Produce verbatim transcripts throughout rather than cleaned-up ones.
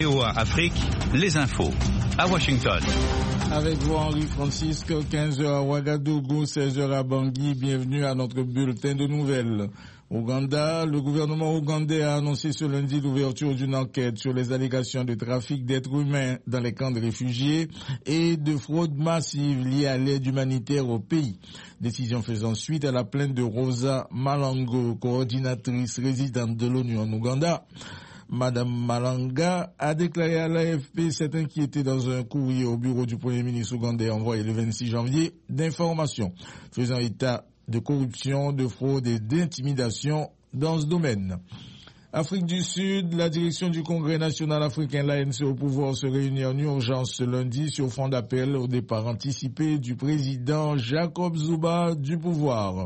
V O A Afrique, les infos, à Washington. Avec vous, Henri Francisque, quinze heures à Ouagadougou, seize heures à Bangui. Bienvenue à notre bulletin de nouvelles. Ouganda, le gouvernement ougandais a annoncé ce lundi l'ouverture d'une enquête sur les allégations de trafic d'êtres humains dans les camps de réfugiés et de fraude massive liée à l'aide humanitaire au pays. Décision faisant suite à la plainte de Rosa Malango, coordinatrice résidente de l'ONU en Ouganda. Madame Malanga a déclaré à l'A F P s'être inquiétée dans un courrier au bureau du Premier ministre ougandais envoyé le vingt-six janvier d'informations faisant état de corruption, de fraude et d'intimidation dans ce domaine. Afrique du Sud, la direction du Congrès national africain, l'A N C au pouvoir, se réunit en urgence ce lundi sur fond d'appel au départ anticipé du président Jacob Zuma du pouvoir.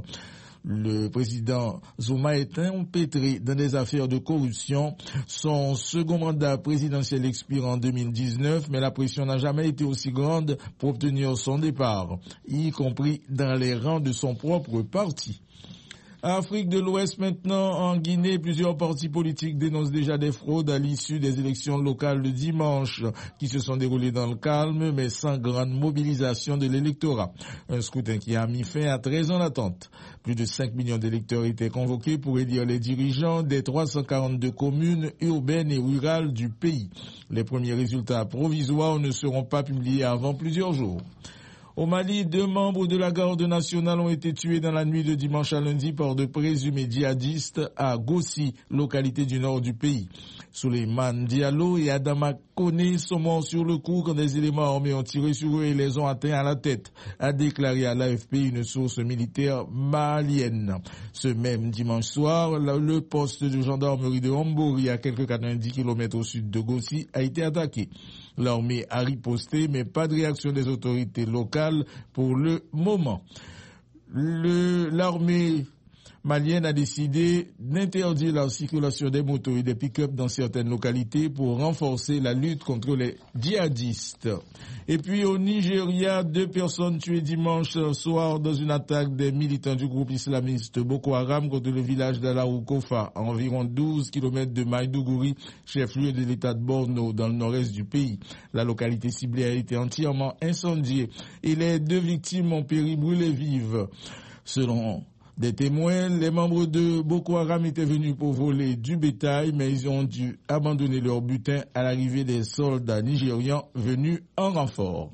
Le président Zuma est empêtré dans des affaires de corruption. Son second mandat présidentiel expire en deux mille dix-neuf, mais la pression n'a jamais été aussi grande pour obtenir son départ, y compris dans les rangs de son propre parti. Afrique de l'Ouest maintenant, en Guinée, plusieurs partis politiques dénoncent déjà des fraudes à l'issue des élections locales de dimanche qui se sont déroulées dans le calme mais sans grande mobilisation de l'électorat. Un scrutin qui a mis fin à treize ans d'attente. Plus de cinq millions d'électeurs étaient convoqués pour élire les dirigeants des trois cent quarante-deux communes urbaines et rurales du pays. Les premiers résultats provisoires ne seront pas publiés avant plusieurs jours. Au Mali, deux membres de la garde nationale ont été tués dans la nuit de dimanche à lundi par de présumés djihadistes à Gossi, localité du nord du pays. Souleymane Diallo et Adama Kone sont morts sur le coup quand des éléments armés ont tiré sur eux et les ont atteints à la tête, a déclaré à l'A F P une source militaire malienne. Ce même dimanche soir, le poste de gendarmerie de Hombori, à quelques quatre-vingt-dix kilomètres au sud de Gossi, a été attaqué. L'armée a riposté, mais pas de réaction des autorités locales pour le moment. Le, l'armée malienne a décidé d'interdire la circulation des motos et des pick-up dans certaines localités pour renforcer la lutte contre les djihadistes. Et puis au Nigeria, deux personnes tuées dimanche soir dans une attaque des militants du groupe islamiste Boko Haram contre le village d'Alaoukofa, à environ douze kilomètres de Maïdougouri, chef-lieu de l'état de Borno, dans le nord-est du pays. La localité ciblée a été entièrement incendiée et les deux victimes ont péri brûlées vives. Selon des témoins, les membres de Boko Haram étaient venus pour voler du bétail, mais ils ont dû abandonner leur butin à l'arrivée des soldats nigérians venus en renfort.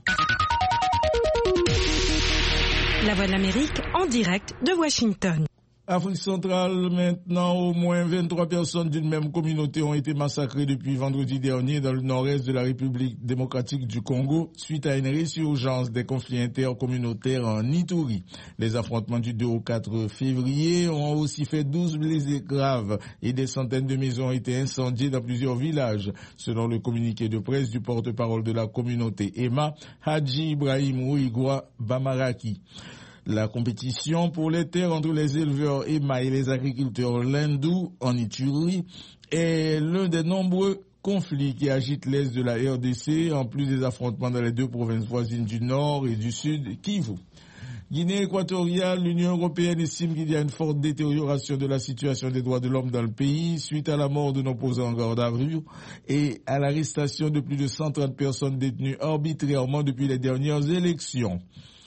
La Voix de l'Amérique en direct de Washington. Afrique centrale, maintenant, au moins vingt-trois personnes d'une même communauté ont été massacrées depuis vendredi dernier dans le nord-est de la République démocratique du Congo suite à une résurgence des conflits intercommunautaires en Ituri. Les affrontements du deux au quatre février ont aussi fait douze blessés graves et des centaines de maisons ont été incendiées dans plusieurs villages, selon le communiqué de presse du porte-parole de la communauté E M A, Hadji Ibrahim Ouigwa Bamaraki. La compétition pour les terres entre les éleveurs E M A et les agriculteurs Lindou en Ituri est l'un des nombreux conflits qui agitent l'est de la R D C, en plus des affrontements dans les deux provinces voisines du Nord et du Sud, Kivu. Guinée équatoriale, l'Union européenne estime qu'il y a une forte détérioration de la situation des droits de l'homme dans le pays suite à la mort d'un opposant en garde à vue et à l'arrestation de plus de cent trente personnes détenues arbitrairement depuis les dernières élections.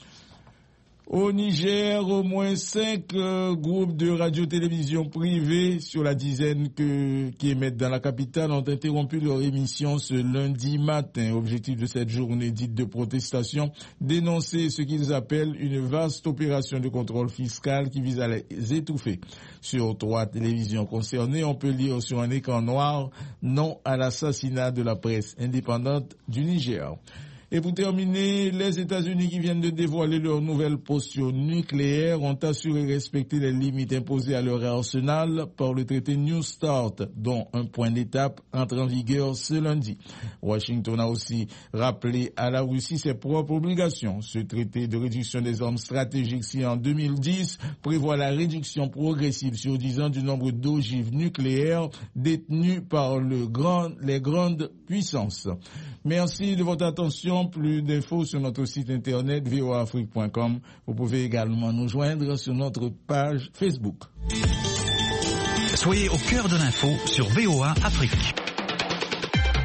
Au Niger, au moins cinq euh, groupes de radio-télévision privés sur la dizaine que, qui émettent dans la capitale ont interrompu leur émission ce lundi matin. Objectif de cette journée dite de protestation, dénoncer ce qu'ils appellent une vaste opération de contrôle fiscal qui vise à les étouffer. Sur trois télévisions concernées, on peut lire sur un écran noir « Non à l'assassinat de la presse indépendante du Niger ». Et pour terminer, les États-Unis qui viennent de dévoiler leur nouvelle posture nucléaire ont assuré respecter les limites imposées à leur arsenal par le traité New START, dont un point d'étape entre en vigueur ce lundi. Washington a aussi rappelé à la Russie ses propres obligations. Ce traité de réduction des armes stratégiques signé en deux mille dix prévoit la réduction progressive sur dix ans du nombre d'ogives nucléaires détenues par le grand, les grandes puissances. Merci de votre attention. Plus d'infos sur notre site internet v o a afrique point com. Vous pouvez également nous joindre sur notre page Facebook. Soyez au cœur de l'info sur V O A Afrique.